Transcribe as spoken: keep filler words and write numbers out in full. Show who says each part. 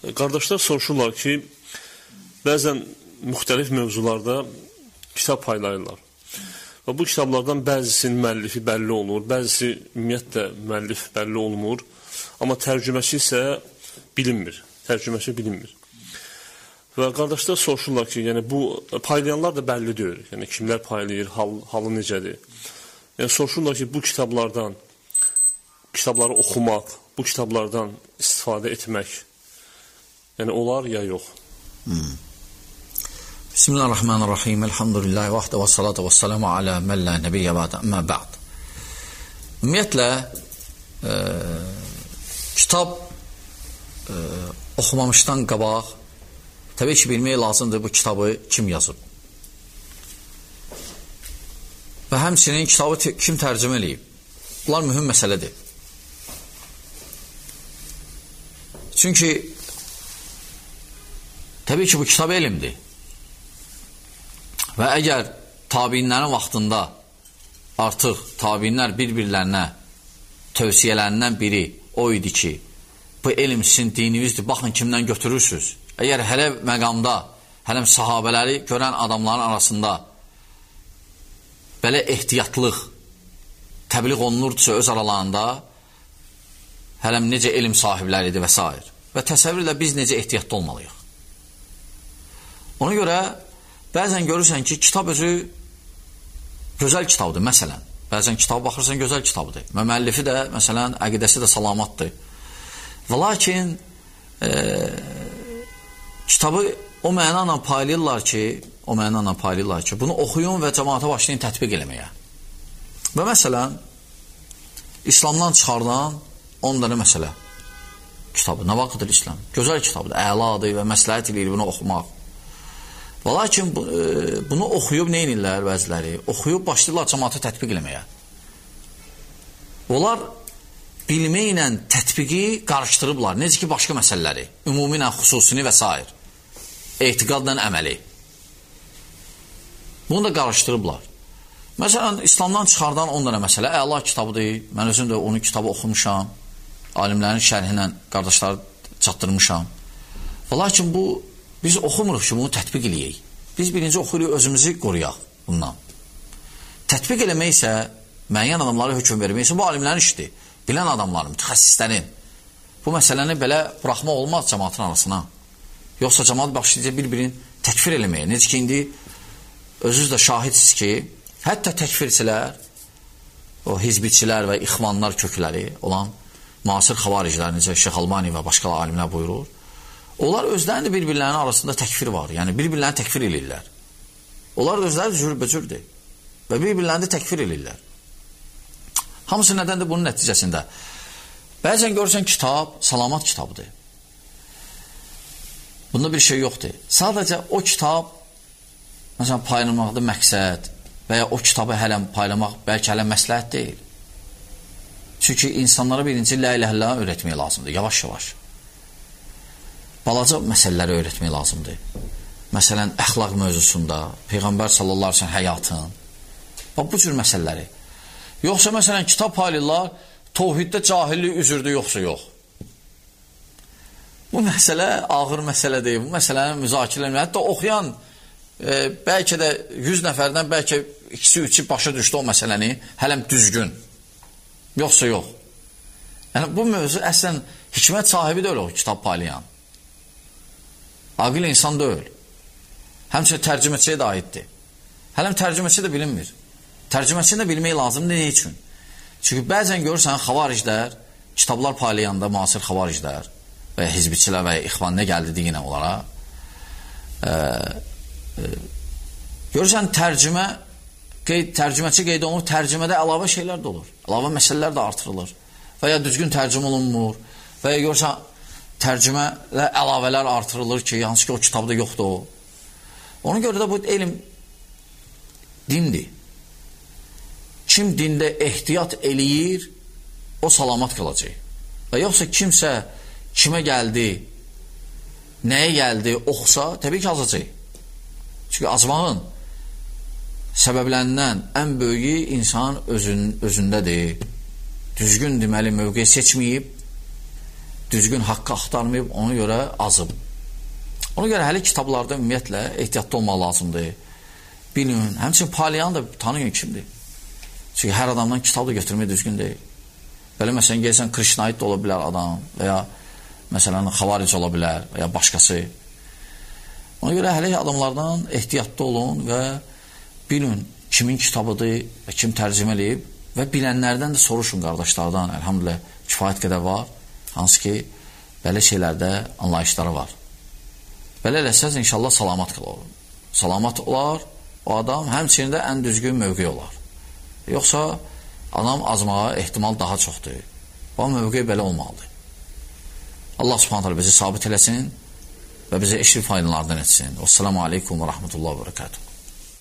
Speaker 1: Qardaşlar soruşurlar ki, bəzən müxtəlif mövzularda kitab paylayırlar. Və bu kitablardan bəzisinin müəllifi bəlli olur, bəzisi ümumiyyətlə müəllif bəlli olmur, amma tərcüməçi isə bilinmir, tərcüməçi bilinmir. Və qardaşlar soruşurlar ki, yəni bu paylayanlar da bəlli deyil, yəni kimlər paylayır, hal, halı necədir. Yəni soruşurlar ki, bu kitablardan, kitabları oxumaq, bu kitablardan istifadə etmək, yəni olar ya yox.
Speaker 2: Hmm. Bismillahirrahmanirrahim. Elhamdülillahi vahdə və salatu və salamu alə mən la nəbiyyə ba'də əmmə ba'd. Ümumiyyətlə e, kitab e, oxumamışdan qabaq təbii ki, bilmək lazımdır bu kitabı kim yazıb. Və həmçinin kitabı kim tərcümə eləyib. Bunlar mühüm məsələdir. Çünki təbii ki, bu kitab elmdir. Və əgər tabiinlərin vaxtında artıq tabiinlər bir-birlərinə tövsiyələrindən biri o idi ki, bu elm sizin dinimizdir, baxın kimdən götürürsünüz. Əgər hələ məqamda, hələ sahabələri görən adamların arasında belə ehtiyatlıq təbliğ olunurdusa öz aralarında, hələm necə elm sahibləridir və s. Və təsəvvürlə biz necə ehtiyatlı olmalıyıq. Ona görə bəzən görürsən ki, kitab özü gözəl kitabdır, məsələn. Bəzən kitaba baxırsan, gözəl kitabdır. Və müəllifi də, məsələn, əqidəsi də salamatdır. Və lakin e, kitabı o mənanla paylayırlar ki, o mənanla paylayırlar ki, bunu oxuyun və cəmaata başlayın tətbiq eləməyə. Və məsələn, İslamdan çıxardan on dənə məsələ kitabı. Nə vaxtdır İslam? Gözəl kitabdır, əladır və məsləhət eləyir bunu oxumaq. Və lakin bu, e, bunu oxuyub nə edirlər bəziləri? Oxuyub başlayırlar cəmaata tətbiq eləməyə. Onlar bilməklə tətbiqi qarışdırıblar. Necə ki, başqa məsələləri. Ümumi ilə, xüsusini və s. Etiqadla əməli. Bunu da qarışdırıblar. Məsələn, İslamdan çıxardan on dənə məsələ. Əla kitabıdır. Mən özüm də onun kitabı oxumuşam. Alimlərin şərhinə qardaşları çatdırmışam. Və lakin bu biz oxumuruq ki, bunu tətbiq eləyək. Biz birinci oxuyuruq, özümüzü qoruyaq bundan. Tətbiq eləmək isə, müəyyən adamlara hökm vermək isə bu alimlərin işidir. Bilən adamların, mütəxəssislərin. Bu məsələni belə buraxmaq olmaz cəmaatın arasına. Yoxsa cəmaat başlayacaq bir-birini təkfir eləməyə. Necə ki, indi özünüz də şahidsiniz ki, hətta təkfirçilər, o hizbiçilər və ixvanlar kökləri olan müasir xavaricilər, necə Şeyx Albani və başqa alimlər buyurur, onlar özlərində bir-birlərinin arasında təkfir var. Yəni, bir-birlərini təkfir eləyirlər. Onlar da özləri cürbəcürdür. Və bir-birlərində təkfir eləyirlər. Hamısı nədəndir bunun nəticəsində? Bəzən görürsən kitab, salamat kitabdır. Bunda bir şey yoxdur. Sadəcə o kitab, məsələn, paylamaqda məqsəd və ya o kitabı hələm paylamaq bəlkə hələm məsləhət deyil. Çünki insanlara birinci la ilahe illallah öyrətmək lazımdır, yavaş-yavaş. Balaca məsələləri öyrətmək lazımdır. Məsələn, əxlaq mövzusunda, Peyğəmbər sallallahu əleyhi və səlləm həyatın, bax, bu cür məsələləri. Yoxsa, məsələn, kitab paylayırlar, tovhiddə cahillik üzürdür, yoxsa yox. Bu məsələ ağır məsələdir, bu məsələni müzakirə, hətta oxuyan, e, bəlkə də yüz nəfərdən, bəlkə ikisi, üçü başa düşdü o məsələni, hələm düzgün, yoxsa yox. Yəni, bu mövzu əslən hikmət sahibi də öyle o kitab paylayan. Aqil insan deyil. Həmçə tərcüməçiyə də aiddir. Hələm tərcüməçi də bilinmir. Tərcüməçini də bilmək lazımdır, nə üçün? Çünki bəzən görürsən, xavariclər, kitablar paylayanda, müasir xavariclər və ya hizbiçilər və ya ixvan nə gəldi deyinə onlara, e, e, görürsən, tərcümə, qeyd, tərcüməçi qeyd olunur, tərcümədə əlavə şeylər də olur. Əlavə məsələlər də artırılır. Və ya düzgün tərcümə olunmur. Və ya görürsən, tərcümələ əlavələr artırılır ki, hansı ki o kitabda yoxdur o. Ona görə də bu elm dindir. Kim dində ehtiyat eləyir, o salamat qalacaq. Və yoxsa kimsə kimə gəldi, nəyə gəldi, oxusa, təbii ki, azacaq. Çünki acmağın səbəblərindən ən böyüyü insan özün, özündədir. Düzgün deməli mövqe seçməyib, düzgün haqqı axtarmayıb, ona görə azıb. Ona görə hələ kitablarda ümumiyyətlə ehtiyatlı olmaq lazımdır. Bilin, həmçinin Paliyanı da tanıyın kimdir. Çünki hər adamdan kitab da götürmək düzgün deyil. Belə məsələn, gəlsən Krişnaid da ola bilər adam və ya məsələn, xavaric ola bilər və ya başqası. Ona görə hələ adamlardan ehtiyatlı olun və bilin kimin kitabıdır və kim tərcümə eləyib və bilənlərdən də soruşun qardaşlardan. Elhamdülillah, kifayət qədər var. Hansı ki, belə şeylərdə anlayışları var. Belə eləsəz, inşallah salamat qılar. Salamat olar, o adam həmçinin də ən düzgün mövqe olar. Yoxsa adam azmağa ehtimal daha çoxdur. Bu mövqe belə olmalıdır. Allah subhanahu bizi sabit eləsin və bizi eşrif faydalardan etsin. Esselamu aleykum və rahmetullah və berekatuhu.